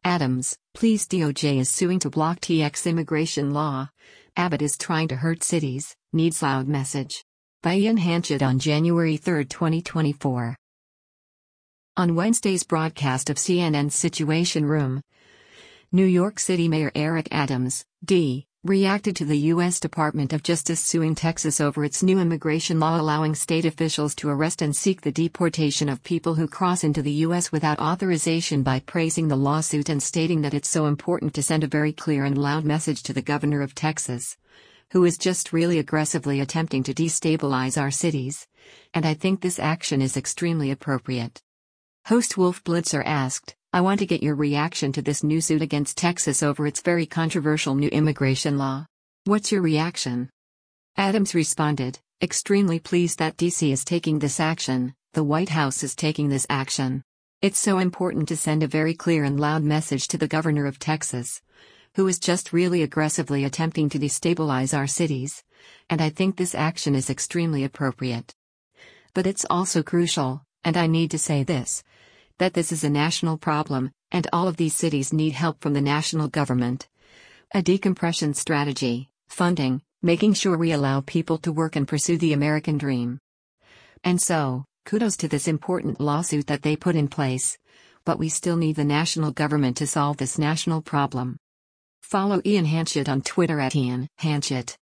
Adams, please. DOJ is suing to block TX immigration law. Abbott is trying to hurt cities, needs loud message. By Ian Hanchett on January 3, 2024. On Wednesday's broadcast of CNN's Situation Room, New York City Mayor Eric Adams, D., reacted to the U.S. Department of Justice suing Texas over its new immigration law allowing state officials to arrest and seek the deportation of people who cross into the U.S. without authorization by praising the lawsuit and stating that it's so important to send a very clear and loud message to the governor of Texas, who is just really aggressively attempting to destabilize our cities, and I think this action is extremely appropriate. Host Wolf Blitzer asked, I want to get your reaction to this new suit against Texas over its very controversial new immigration law. What's your reaction? Adams responded, extremely pleased that D.C. is taking this action, the White House is taking this action. It's so important to send a very clear and loud message to the governor of Texas, who is just really aggressively attempting to destabilize our cities, and I think this action is extremely appropriate. But it's also crucial, and I need to say this, that this is a national problem, and all of these cities need help from the national government. A decompression strategy, funding, making sure we allow people to work and pursue the American dream. And so, kudos to this important lawsuit that they put in place, but we still need the national government to solve this national problem. Follow Ian Hanchett on Twitter @Ian Hanchett.